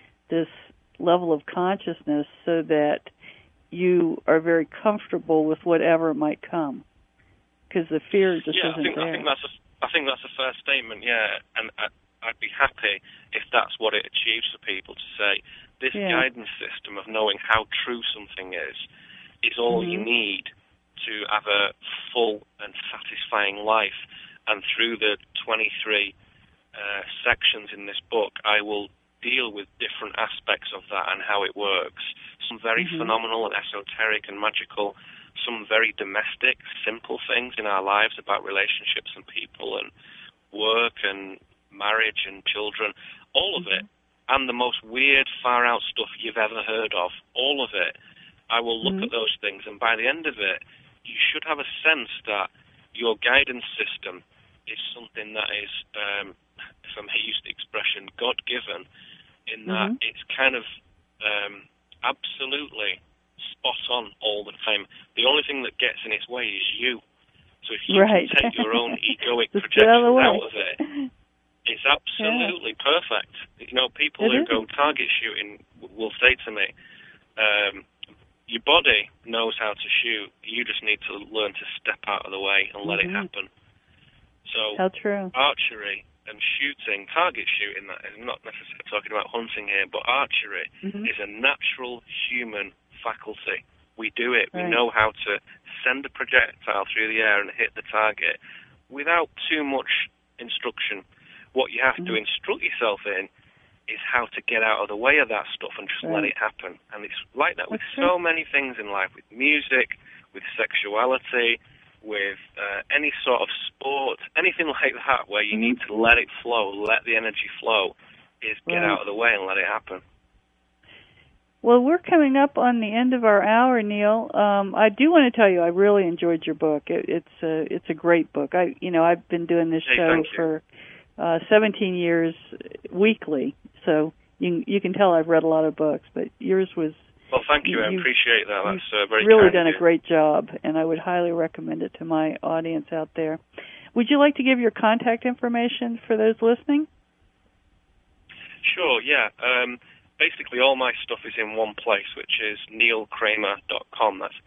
level of consciousness so that you are very comfortable with whatever might come, because the fear just isn't there. I think that's a fair statement. Yeah, and I'd be happy if that's what it achieves for people to say this guidance system of knowing how true something is all you need to have a full and satisfying life. And through the 23 sections in this book, I will deal with different aspects of that and how it works. Some very phenomenal and esoteric and magical, some very domestic, simple things in our lives about relationships and people and work and marriage and children, all of it, and the most weird, far-out stuff you've ever heard of, all of it. I will look at those things, and by the end of it, you should have a sense that your guidance system is something that is, if I may use the expression, God-given, in that it's kind of absolutely spot on all the time. The only thing that gets in its way is you. So if you can take your own egoic projections out of it, it's absolutely perfect. People who go target shooting will say to me, your body knows how to shoot. You just need to learn to step out of the way and let it happen. So how true. Archery and shooting, target shooting, that is not necessarily talking about hunting here, but archery is a natural human faculty. We do it. Right. We know how to send a projectile through the air and hit the target without too much instruction. What you have to instruct yourself in is how to get out of the way of that stuff and just let it happen. And it's like that with so many things in life, with music, with sexuality, with any sort of sport, anything like that, where you need to let it flow, let the energy flow, is get out of the way and let it happen. Well, we're coming up on the end of our hour, Neil. I do want to tell you, I really enjoyed your book. It's a great book. I've been doing this show for 17 years weekly, so you can tell I've read a lot of books. But yours was. Well, thank you. I appreciate that. That's very really kind done of a great job, and I would highly recommend it to my audience out there. Would you like to give your contact information for those listening? Sure. Yeah. Basically, all my stuff is in one place, which is neilkramer.com. That's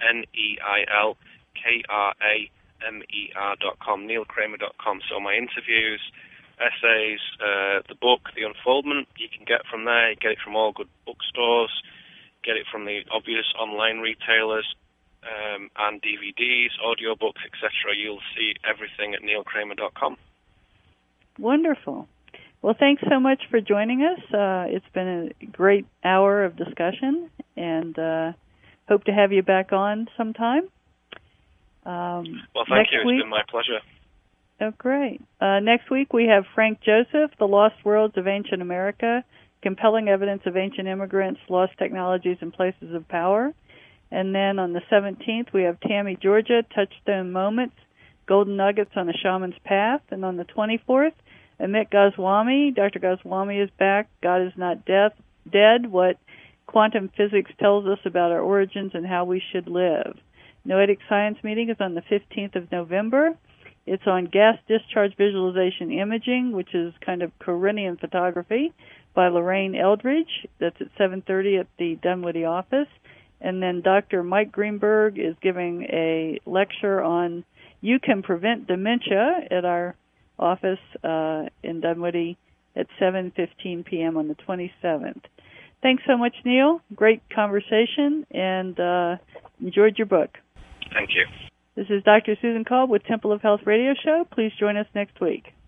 NeilKramer.com, neilkramer.com. So my interviews, essays, the book, The Unfoldment, you can get from there. You get it from all good bookstores, get it from the obvious online retailers, and DVDs, audiobooks, etc. You'll see everything at neilkramer.com. Wonderful. Well, thanks so much for joining us. It's been a great hour of discussion, and hope to have you back on sometime. Well, thank you. It's been my pleasure. Oh, great. Next week we have Frank Joseph, The Lost Worlds of Ancient America, Compelling Evidence of Ancient Immigrants, Lost Technologies, and Places of Power. And then on the 17th we have Tammy Georgia, Touchstone Moments, Golden Nuggets on a Shaman's Path. And on the 24th, Amit Goswami. Dr. Goswami is back. God is not dead. What quantum physics tells us about our origins and how we should live. Noetic Science Meeting is on the 15th of November. It's on gas discharge visualization imaging, which is kind of Corinian photography, by Lorraine Eldridge. That's at 7:30 at the Dunwoody office. And then Dr. Mike Greenberg is giving a lecture on You Can Prevent Dementia at our office in Dunwoody at 7:15 p.m. on the 27th. Thanks so much, Neil. Great conversation, and enjoyed your book. Thank you. This is Dr. Susan Kolb with Temple of Health Radio Show. Please join us next week.